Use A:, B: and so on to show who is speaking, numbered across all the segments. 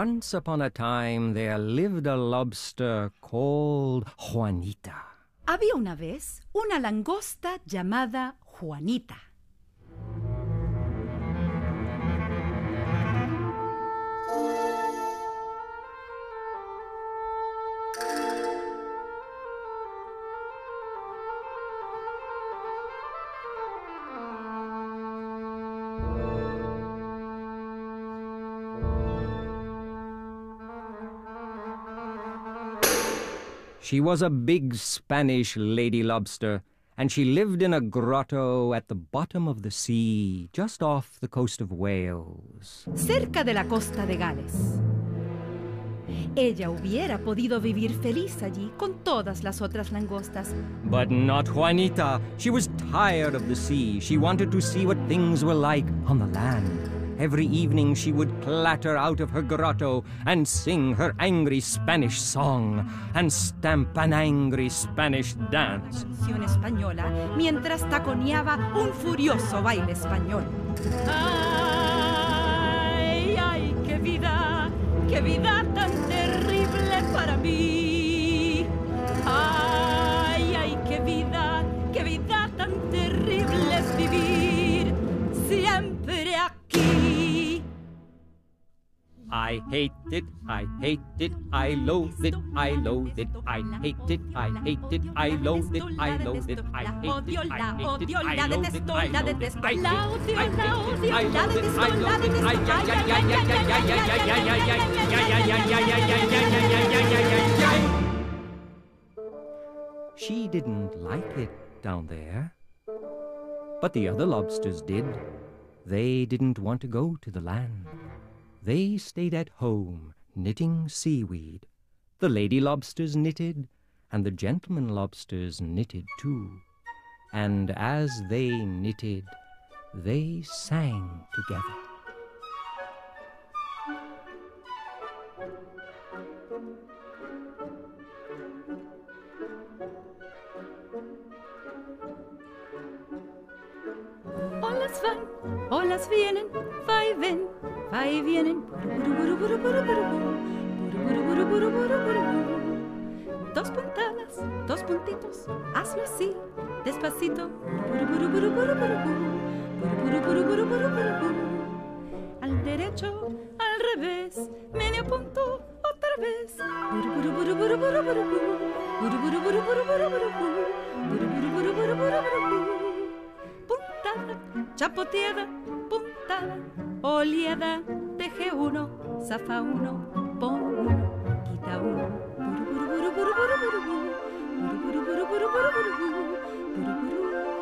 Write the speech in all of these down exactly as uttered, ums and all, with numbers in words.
A: Once upon a time there lived a lobster called Juanita.
B: Había una vez una langosta llamada Juanita.
A: She was a big Spanish lady lobster, and she lived in a grotto at the bottom of the sea, just off the coast of Wales.
B: Cerca de la costa de Gales. Ella hubiera podido vivir feliz allí con todas las otras langostas.
A: But not Juanita. She was tired of the sea. She wanted to see what things were like on the land. Every evening she would clatter out of her grotto and sing her angry Spanish song and stamp an angry Spanish dance.
B: Canción española mientras taconeaba un furioso baile español. Ay, ay, qué vida, qué vida tan terrible para mí. Ay, ay, qué vida, qué vida tan terrible es vivir siempre aquí.
A: I hate it, I hate it, I loathe it, I loathe it, I hate it, I hate it, I loathe it, I loathe it, I hate it, I hate it, I loathe it, I detesto, la detesto, la odio, la odio, la detesto, la detesto, ay, ay, ay, ay, ay, ay, ay, ay. She didn't like it down there, but the other lobsters did. They didn't want to go to the land. They stayed at home, knitting seaweed. The lady lobsters knitted, and the gentleman lobsters knitted too. And as they knitted, they sang together.
B: Olas van, olas vienen, va y ven, va y vienen. Buru, buru, buru, buru, buru, buru. Buru, buru, buru, buru, buru, buru. Dos puntadas, dos puntitos, hazlo así, despacito. Buru, buru, buru, buru, buru, buru. Buru, buru, buru, buru, buru, buru, buru. Al derecho, al revés, medio punto, otra vez. Buru, buru, buru, buru, buru, buru, buru. Buru, buru, buru, buru, buru, buru, buru. Buru, buru, buru, buru, buru, buru, buru. Puntada, chapoteada, puntada, oleada, teje uno, zafa uno, pon uno, quita uno. Buru, buru, buru, buru, buru, buru, buru. Buru, buru, buru, buru, buru, buru, buru. Buru, buru.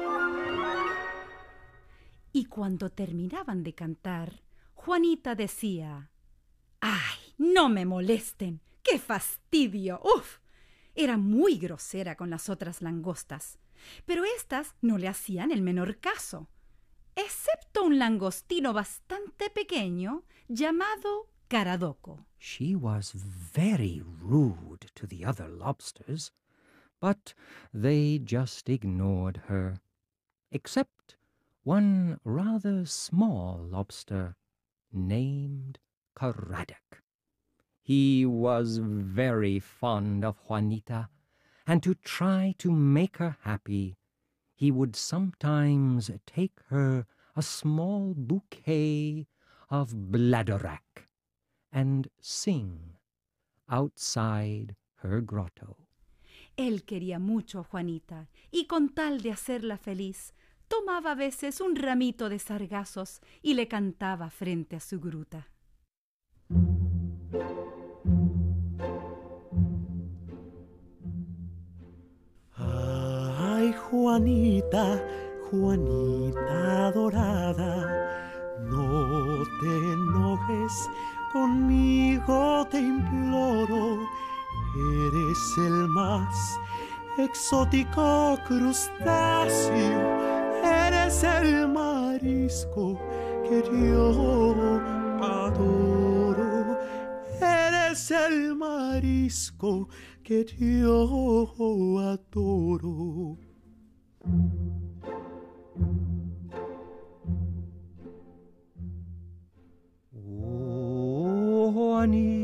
B: Y cuando terminaban de cantar, Juanita decía: ¡ay, no me molesten! ¡Qué fastidio! ¡Uf! Era muy grosera con las otras langostas, pero éstas no le hacían el menor caso, excepto un langostino bastante pequeño llamado Caradoco.
A: She was very rude to the other lobsters, but they just ignored her, except one rather small lobster named Caradoc. He was very fond of Juanita, and to try to make her happy, he would sometimes take her a small bouquet of bladderwrack and sing outside her grotto.
B: Él quería mucho a Juanita, y con tal de hacerla feliz, tomaba a veces un ramito de sargazos y le cantaba frente a su gruta.
C: Ay, Juanita, Juanita dorada, no te enojes conmigo, te imploro. Eres el más exótico crustáceo, eres el marisco que yo adoro. Eres el marisco que yo adoro.
A: Oh, Juanita,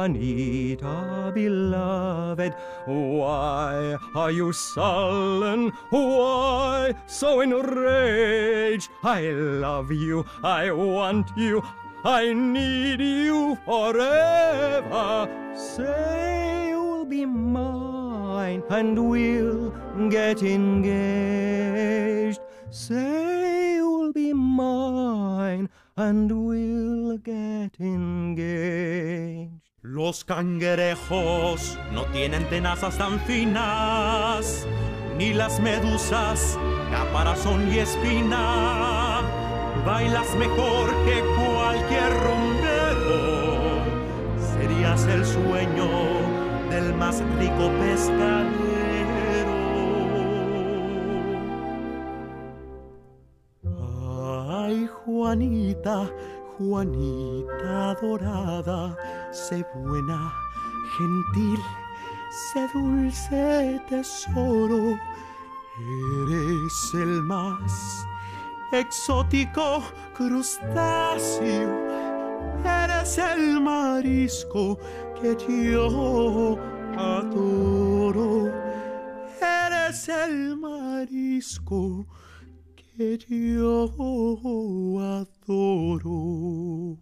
A: Juanita, beloved, why are you sullen? Why so enraged? I love you, I want you, I need you forever. Say you'll be mine and we'll get engaged. Say you'll be mine and we'll get engaged.
C: Los cangrejos no tienen tenazas tan finas, ni las medusas caparazón y espina. Bailas mejor que cualquier rumbero, serías el sueño del más rico pescadero. Ay, Juanita, Juanita dorada, sé buena, gentil, sé dulce tesoro. Eres el más exótico crustáceo, eres el marisco que yo adoro. Eres el marisco que yo adoro.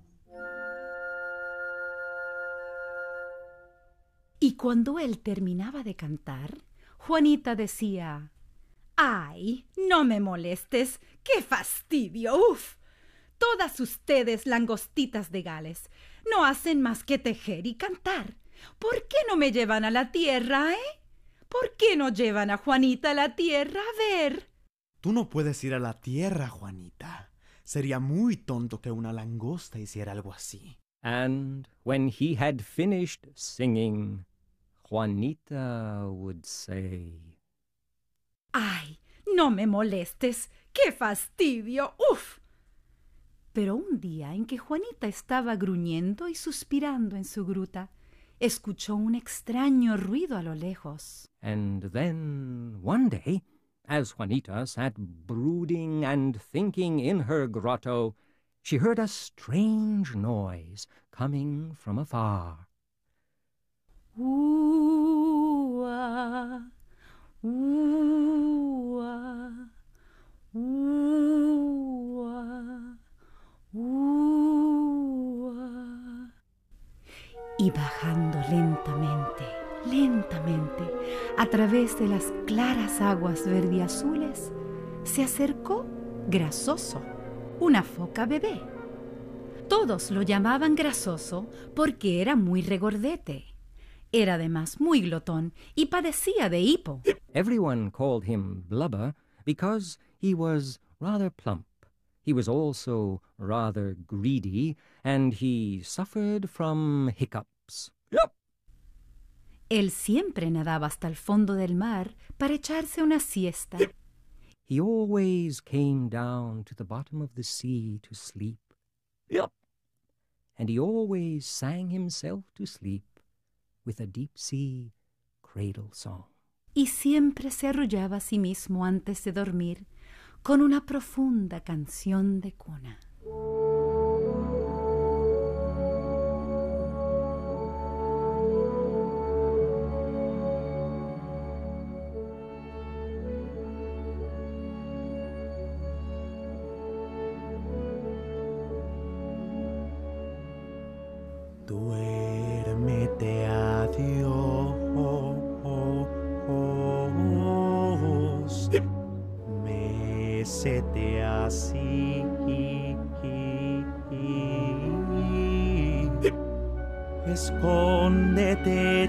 B: Y cuando él terminaba de cantar, Juanita decía: ¡ay, no me molestes! ¡Qué fastidio! ¡Uf! Todas ustedes, langostitas de Gales, no hacen más que tejer y cantar. ¿Por qué no me llevan a la tierra, eh? ¿Por qué no llevan a Juanita a la tierra a ver?
D: Tú no puedes ir a la tierra, Juanita. Sería muy tonto que una langosta hiciera algo así.
A: And when he had finished singing, Juanita would say,
B: ¡ay, no me molestes! ¡Qué fastidio! ¡Uf! Pero un día en que Juanita estaba gruñendo y suspirando en su gruta, escuchó un extraño ruido a lo lejos.
A: And then one day, as Juanita sat brooding and thinking in her grotto, she heard a strange noise coming from afar.
B: Ooh-ah, ooh-ah, ooh-ah, ooh-ah. Y bajando lentamente, lentamente, a través de las claras aguas verdiazules, se acercó Grasoso, una foca bebé. Todos lo llamaban Grasoso porque era muy regordete. Era además muy glotón y padecía de hipo.
A: Everyone called him Blubber because he was rather plump. He was also rather greedy, and he suffered from hiccups. Yep.
B: Él siempre nadaba hasta el fondo del mar para echarse una siesta.
A: He always came down to the bottom of the sea to sleep. Yep. And he always sang himself to sleep with a deep-sea cradle song.
B: Y siempre se arrullaba a sí mismo antes de dormir con una profunda canción de cuna.
C: Duérmete, adiós. Mécete así. Escóndete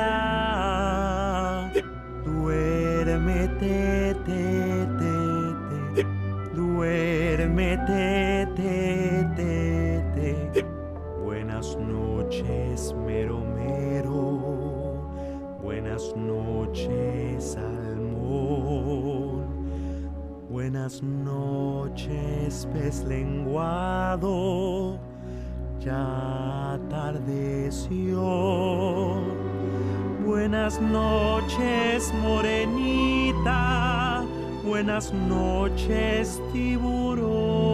C: ya. Duérmete, te, te, te. Duérmete, te, te, te. Buenas noches, mero mero. Buenas noches, salmón. Buenas noches, pez lenguado. Ya atardeció. Buenas noches, morenita. Buenas noches,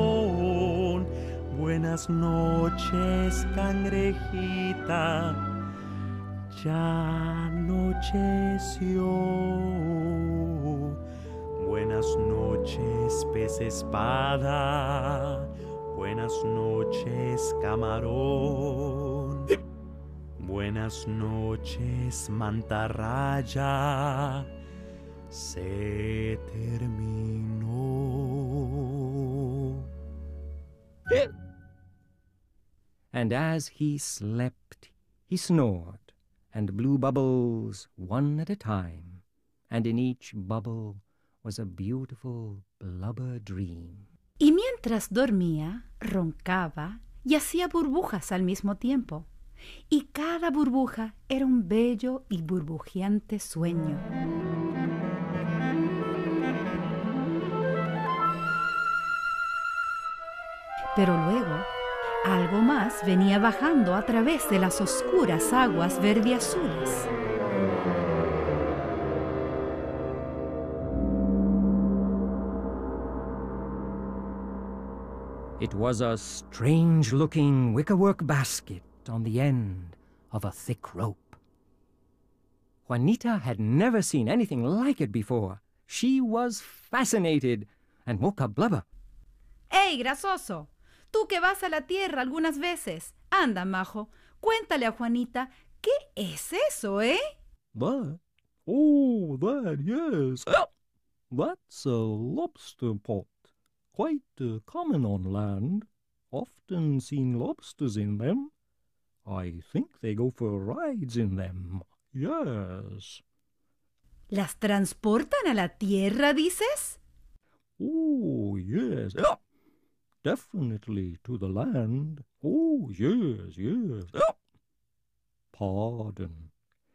C: tiburón. Buenas noches, cangrejita. ya anocheció. Buenas noches, pez espada. Buenas noches, camarón. Buenas noches, mantarraya. Se terminó.
A: And as he slept, he snored, and blew bubbles one at a time, and in each bubble was a beautiful blubber dream.
B: Y mientras dormía, roncaba y hacía burbujas al mismo tiempo. Y cada burbuja era un bello y burbujeante sueño. Pero luego, algo más venía bajando a través de las oscuras aguas verdiazules.
A: It was a strange-looking wickerwork basket on the end of a thick rope. Juanita had never seen anything like it before. She was fascinated and woke up Blubber.
B: ¡Ey, grasoso! Tú que vas a la tierra algunas veces. Anda, majo, cuéntale a Juanita, ¿qué es eso, eh?
E: That? Oh, that, yes. That's a lobster pot. Quite uh, common on land. Often seen lobsters in them. I think they go for rides in them. Yes.
B: ¿Las transportan a la tierra, dices?
E: Oh, yes. Definitely to the land. Oh, yes, yes. Pardon.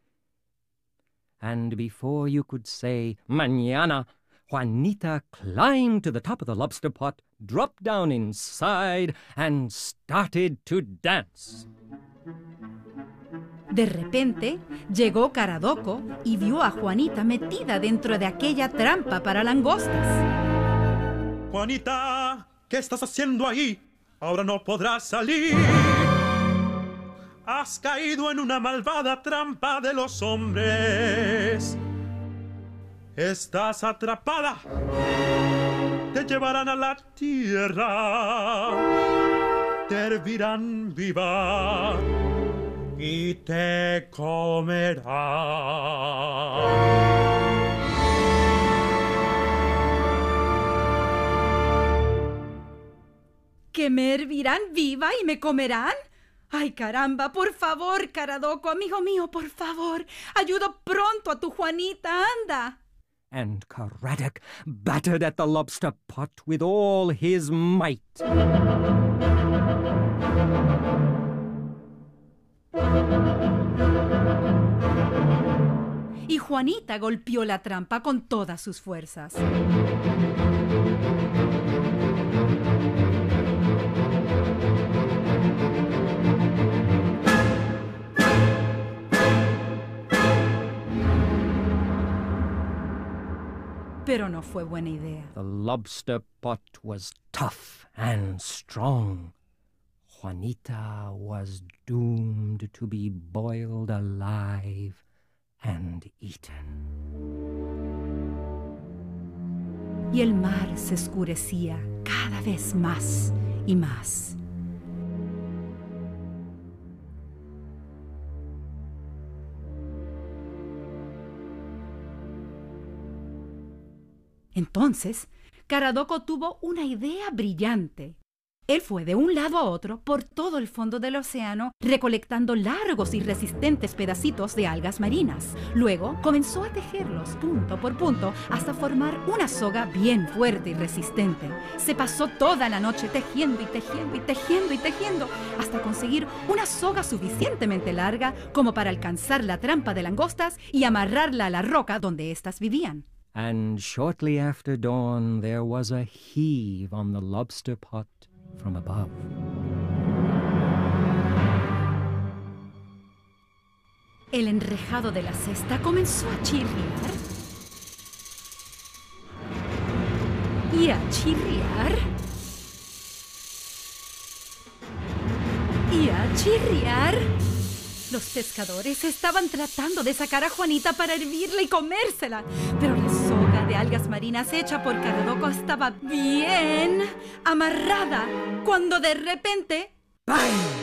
A: And before you could say, "Mañana," Juanita climbed to the top of the lobster pot, dropped down inside, and started to dance.
B: De repente, llegó Caradoco y vio a Juanita metida dentro de aquella trampa para langostas.
C: Juanita, ¿qué estás haciendo ahí? Ahora no podrás salir. Has caído en una malvada trampa de los hombres. Estás atrapada. Te llevarán a la tierra. Te hervirán viva y te comerán.
B: ¿Que me hervirán viva y me comerán? ¡Ay, caramba! Por favor, Caradoco, amigo mío, por favor. Ayuda pronto a tu Juanita, anda.
A: And Caradoc battered at the lobster pot with all his might.
B: Y Juanita golpeó la trampa con todas sus fuerzas. Pero no fue buena idea.
A: The lobster pot was tough and strong. Juanita was doomed to be boiled alive and eaten.
B: Y el mar se oscurecía cada vez más y más. Entonces, Caradoco tuvo una idea brillante. Él fue de un lado a otro por todo el fondo del océano, recolectando largos y resistentes pedacitos de algas marinas. Luego comenzó a tejerlos punto por punto hasta formar una soga bien fuerte y resistente. Se pasó toda la noche tejiendo y tejiendo y tejiendo y tejiendo hasta conseguir una soga suficientemente larga como para alcanzar la trampa de langostas y amarrarla a la roca donde éstas vivían.
A: And shortly after dawn there was a heave on the lobster pot from above.
B: El enrejado de la cesta comenzó a chirriar y a chirriar y a chirriar. Los pescadores estaban tratando de sacar a Juanita para hervirla y comérsela, pero la soga de algas marinas hecha por Caradoco estaba bien amarrada, cuando de repente...
A: Bang!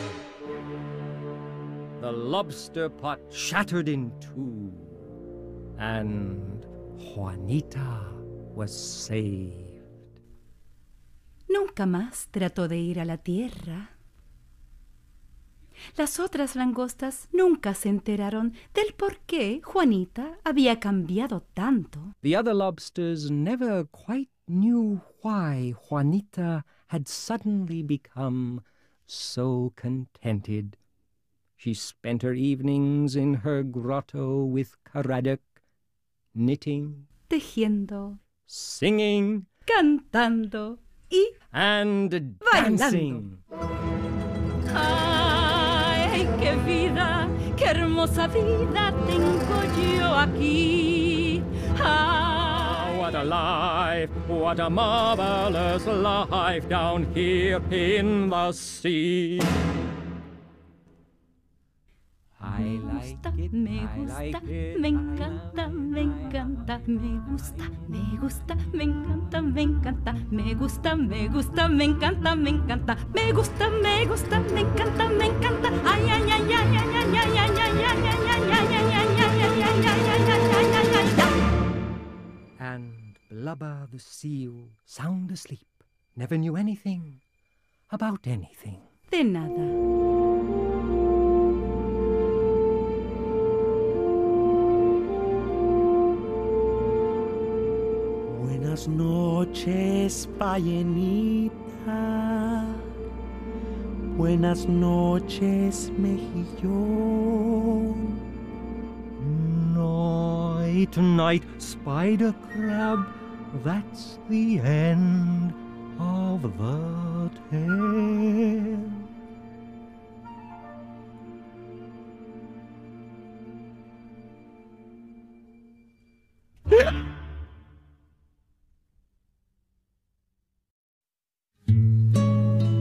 A: The lobster pot shattered in two, and Juanita was saved.
B: Nunca más trató de ir a la tierra. Las otras langostas nunca se enteraron del por qué Juanita había cambiado tanto.
A: The other lobsters never quite knew why Juanita had suddenly become so contented. She spent her evenings in her grotto with Caradoc, knitting,
B: tejiendo,
A: singing,
B: cantando y
A: and
B: bailando.
A: dancing.
B: ¡Ay, qué vida! ¡Qué hermosa vida tengo yo aquí! ¡Ay!
A: What a life, what a marvelous life down here in the sea. I like it,
B: me
A: I
B: gusta,
A: like it,
B: me
A: I
B: encanta,
A: love
B: me
A: it,
B: encanta, me gusta, me gusta, me encanta, me encanta, me gusta, me gusta, me encanta, me encanta, me gusta, me gusta, me encanta, me encanta. Ay, ay, ay, ay, ay, ay, ay, ay, ay, ay, ay,
A: And Blubber the seal, sound asleep, never knew anything about anything.
B: de nada.
D: Buenas noches, ballenita. Buenas noches, mejillón.
E: Night, night, spider crab, that's the end.